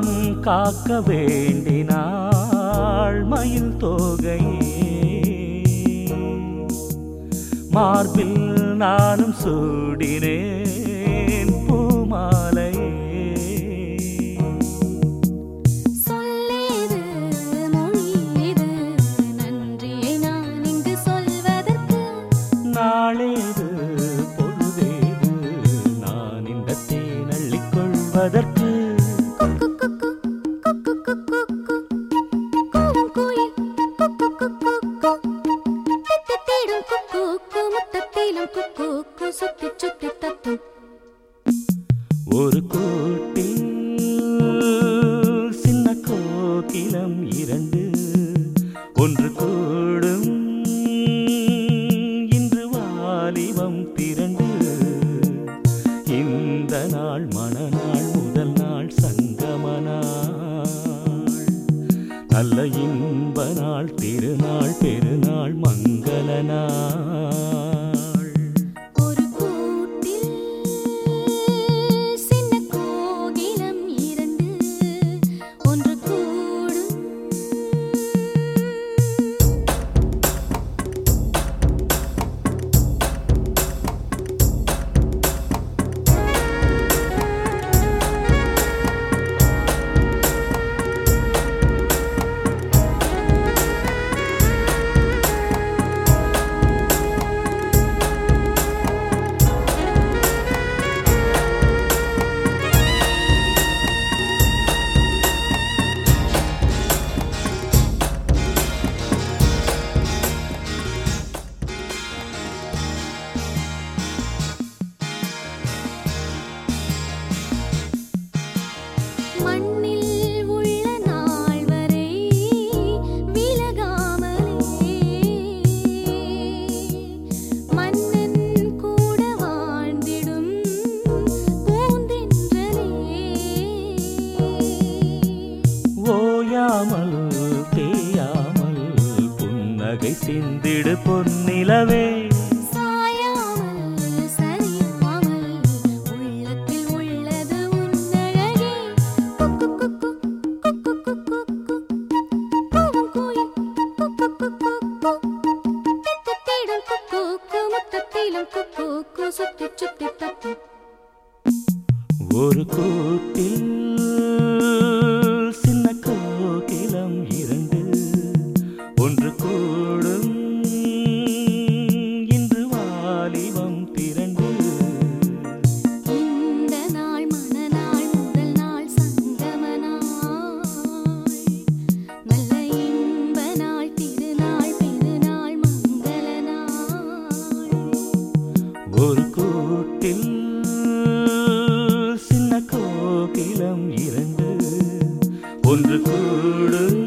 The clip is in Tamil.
வானம் காக்க வேண்டினாள் மயில் தோகையே. மார்பில் நானும் சூடினேன் பூமாலையே. சொல்லேது மொழியேது நன்றியை நான் இங்கு சொல்வதற்கு. நாளேது பொழுதேது நான் இந்த தேனள்ளிக் கொள்வதற்கு. ஒரு கூட்டில் சின்ன கோகிலம் இரண்டு ஒன்று கூடும் இன்று வாலிபம் திரண்டு. இந்த நாள் மணநாள் முதல் நாள் சங்கம நாள். நல்ல இன்ப நாள் திருநாள் பெருநாள் மங்கள நாள். ஓயாமல் தேயாமல் புன்னகை சிந்திடு பொன்னிலவே. சாயாமல் சரியாமல் உள்ளத்தில் உள்ளது உன்னழகே. ஒரு கூட்டில் சின்ன கோகிலம் இரண்டு ஒன்று கூடும் இன்று வாலிபம் திரண்டு. இந்த நாள் மணநாள் முதல் நாள் சங்கம நாள். நல்ல இன்ப நாள் திருநாள் பெருநாள் மங்கள நாள். ஒரு கூட்டில் சின்ன கோகிலம் இரண்டு ஒன்று கூடும்